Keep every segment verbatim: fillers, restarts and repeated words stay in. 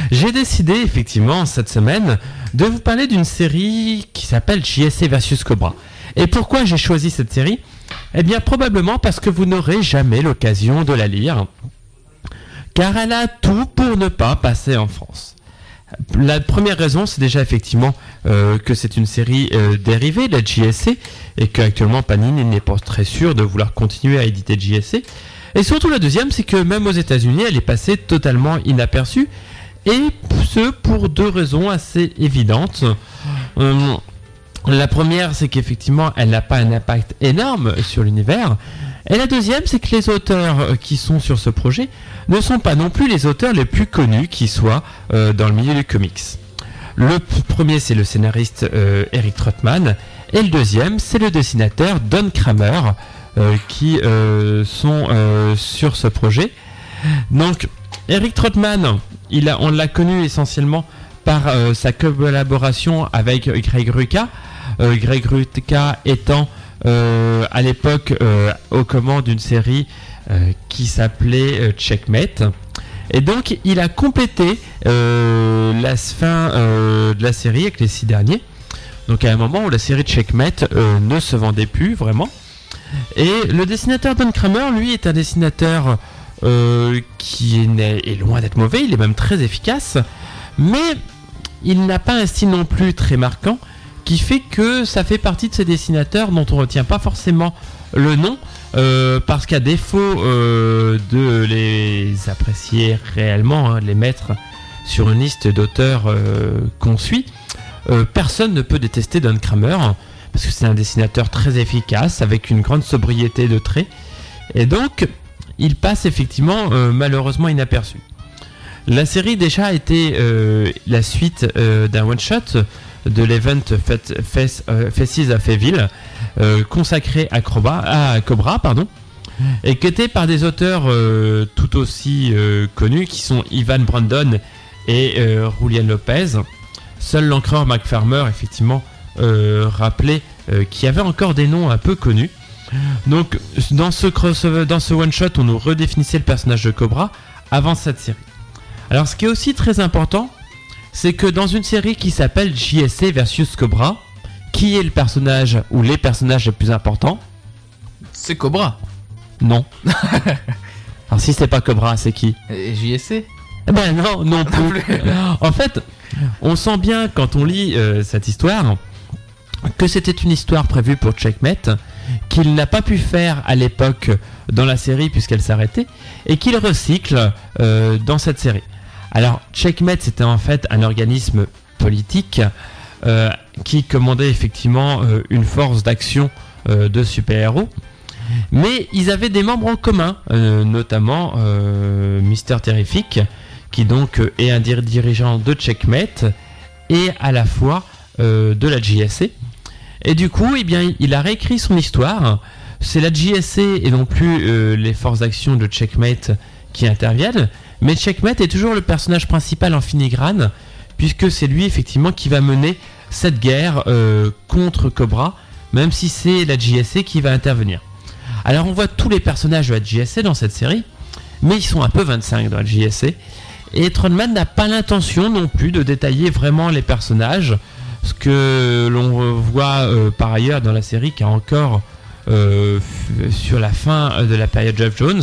J'ai décidé effectivement cette semaine de vous parler d'une série qui s'appelle J S A versus Cobra. Et pourquoi j'ai choisi cette série ? Eh bien probablement parce que vous n'aurez jamais l'occasion de la lire, car elle a tout pour ne pas passer en France. La première raison, c'est déjà effectivement euh, que c'est une série euh, dérivée de la J S A et qu'actuellement Panini n'est pas très sûr de vouloir continuer à éditer J S A. Et surtout la deuxième, c'est que même aux États-Unis, elle est passée totalement inaperçue, et ce pour deux raisons assez évidentes. Euh, la première, c'est qu'effectivement, elle n'a pas un impact énorme sur l'univers. Et la deuxième, c'est que les auteurs qui sont sur ce projet ne sont pas non plus les auteurs les plus connus qui soient euh, dans le milieu du comics. Le p- premier, c'est le scénariste euh, Eric Trotman, et le deuxième, c'est le dessinateur Don Kramer, euh, qui euh, sont euh, sur ce projet. Donc, Eric Trotman, il a, on l'a connu essentiellement par euh, sa collaboration avec Greg Rucka, euh, Greg Rucka étant Euh, à l'époque euh, aux commandes d'une série euh, qui s'appelait euh, Checkmate, et donc il a complété euh, la fin euh, de la série avec les six derniers, donc à un moment où la série Checkmate euh, ne se vendait plus vraiment. Et le dessinateur Don Kramer, lui, est un dessinateur euh, qui est, est loin d'être mauvais, il est même très efficace, mais il n'a pas un style non plus très marquant, qui fait que ça fait partie de ces dessinateurs dont on ne retient pas forcément le nom, euh, parce qu'à défaut euh, de les apprécier réellement, hein, de les mettre sur une liste d'auteurs euh, qu'on suit, euh, personne ne peut détester Don Kramer, parce que c'est un dessinateur très efficace, avec une grande sobriété de traits, et donc il passe effectivement euh, malheureusement inaperçu. La série déjà a été euh, la suite euh, d'un one-shot de l'event Faces of Evil, euh, consacré à Cobra, à Cobra pardon, et qui était par des auteurs euh, tout aussi euh, connus qui sont Ivan Brandon et euh, Julian Lopez. Seul l'encreur Mark Farmer effectivement euh, rappelait euh, qu'il y avait encore des noms un peu connus. Donc dans ce crossover, dans ce one shot, on nous redéfinissait le personnage de Cobra avant cette série. Alors ce qui est aussi très important, c'est que dans une série qui s'appelle J S A versus Cobra, qui est le personnage ou les personnages les plus importants ? C'est Cobra. Non. Alors si c'est pas Cobra, c'est qui ? Et J S A ? Eh ben non, non plus. En fait, on sent bien quand on lit euh, cette histoire que c'était une histoire prévue pour Checkmate, qu'il n'a pas pu faire à l'époque dans la série puisqu'elle s'arrêtait, et qu'il recycle euh, dans cette série. Alors, Checkmate, c'était en fait un organisme politique euh, qui commandait effectivement euh, une force d'action euh, de super-héros. Mais ils avaient des membres en commun, euh, notamment euh, Mister Terrific, qui donc euh, est un dir- dirigeant de Checkmate et à la fois euh, de la J S A. Et du coup, eh bien, il a réécrit son histoire. C'est la J S A et non plus euh, les forces d'action de Checkmate qui interviennent. Mais Checkmate est toujours le personnage principal en filigrane, puisque c'est lui effectivement qui va mener cette guerre euh, contre Cobra, même si c'est la J S A qui va intervenir. Alors on voit tous les personnages de la J S A dans cette série, mais ils sont un peu vingt-cinq dans la J S A, et Trotman n'a pas l'intention non plus de détailler vraiment les personnages, ce que l'on voit euh, par ailleurs dans la série qui a encore euh, f- sur la fin de la période Geoff Jones.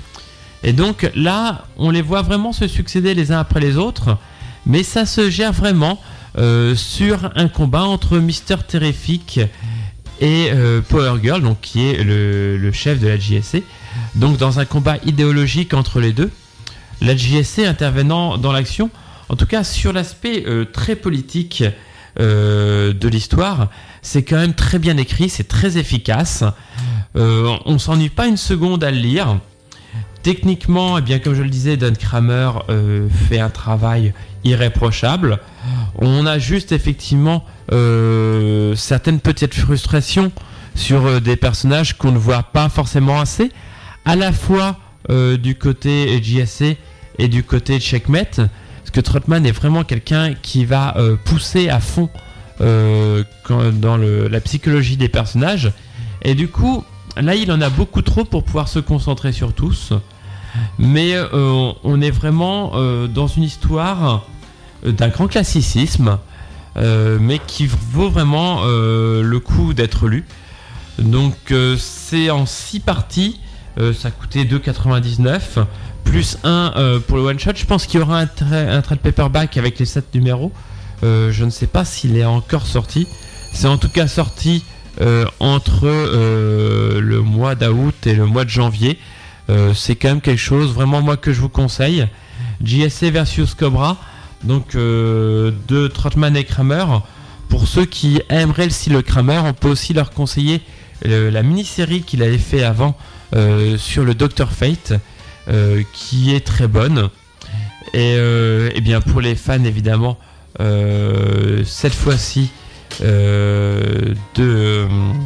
Et donc là, on les voit vraiment se succéder les uns après les autres, mais ça se gère vraiment euh, sur un combat entre Mister Terrific et euh, Power Girl, donc qui est le, le chef de la J S A. Donc dans un combat idéologique entre les deux, la J S A intervenant dans l'action, en tout cas sur l'aspect euh, très politique euh, de l'histoire, c'est quand même très bien écrit, c'est très efficace. Euh, on s'ennuie pas une seconde à le lire. Techniquement, eh bien, comme je le disais, Don Kramer euh, fait un travail irréprochable. On a juste effectivement euh, certaines petites frustrations sur euh, des personnages qu'on ne voit pas forcément assez, à la fois euh, du côté J S A et du côté Checkmate, parce que Trotman est vraiment quelqu'un qui va euh, pousser à fond euh, quand, dans le, la psychologie des personnages, et du coup là il en a beaucoup trop pour pouvoir se concentrer sur tous. mais euh, on est vraiment euh, dans une histoire d'un grand classicisme, euh, mais qui vaut vraiment euh, le coup d'être lu. Donc euh, c'est en six parties, euh, ça coûtait deux euros quatre-vingt-dix-neuf, plus un euh, pour le one shot. Je pense qu'il y aura un, tra- un trade paperback avec les sept numéros. Euh, je ne sais pas s'il est encore sorti. C'est en tout cas sorti euh, entre euh, le mois d'août et le mois de janvier. Euh, c'est quand même quelque chose vraiment moi que je vous conseille. J S A versus Cobra, donc euh, de Trotman et Kramer. Pour ceux qui aimeraient le style Kramer, on peut aussi leur conseiller euh, la mini-série qu'il avait fait avant euh, sur le docteur Fate, euh, qui est très bonne. Et, euh, et bien pour les fans évidemment, euh, cette fois-ci euh, de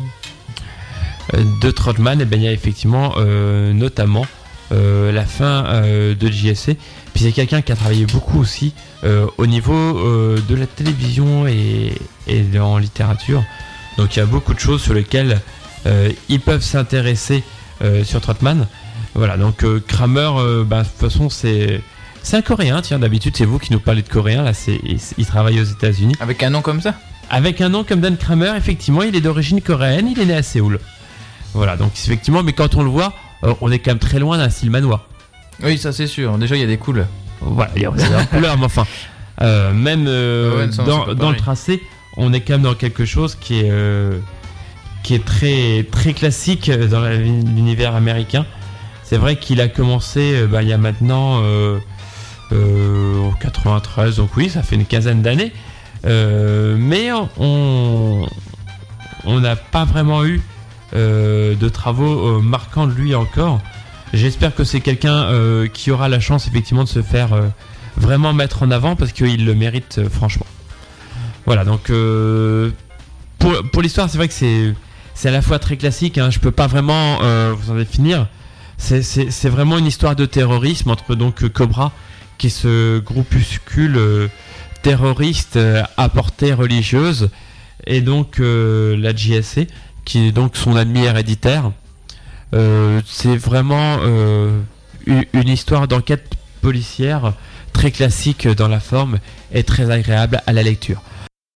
de Trotman, et bien il y a effectivement euh, notamment euh, la fin euh, de J S A. Puis c'est quelqu'un qui a travaillé beaucoup aussi euh, au niveau euh, de la télévision et, et en littérature. Donc il y a beaucoup de choses sur lesquelles euh, ils peuvent s'intéresser euh, sur Trotman. Voilà, donc euh, Kramer, euh, bah, de toute façon c'est c'est un Coréen. Tiens, d'habitude c'est vous qui nous parlez de Coréen. Là, c'est il, il travaille aux États-Unis. Avec un nom comme ça. Avec un nom comme Dan Kramer, effectivement, il est d'origine coréenne. Il est né à Séoul. Voilà, donc effectivement, mais quand on le voit, euh, on est quand même très loin d'un style manoir. Oui, ça c'est sûr. Déjà, il y a des couleurs. Voilà, il y a des couleurs, mais enfin, euh, même euh, Ah ouais, ça, dans, dans le tracé, on est quand même dans quelque chose qui est, euh, qui est très, très classique dans la- l'univers américain. C'est vrai qu'il a commencé euh, bah, il y a maintenant euh, euh, en quatre-vingt-treize, donc oui, ça fait une quinzaine d'années. Euh, mais on on n'a pas vraiment eu euh, de travaux euh, marquants de lui encore. J'espère que c'est quelqu'un euh, qui aura la chance effectivement de se faire euh, vraiment mettre en avant parce qu'il le mérite euh, franchement. Voilà, donc euh, pour, pour l'histoire, c'est vrai que c'est, c'est à la fois très classique, hein, je peux pas vraiment euh, vous en définir. C'est, c'est, c'est vraiment une histoire de terrorisme entre donc euh, Cobra, qui est ce groupuscule euh, terroriste euh, à portée religieuse, et donc euh, la J S A, qui est donc son ennemi héréditaire. Euh, c'est vraiment euh, u- une histoire d'enquête policière très classique dans la forme et très agréable à la lecture.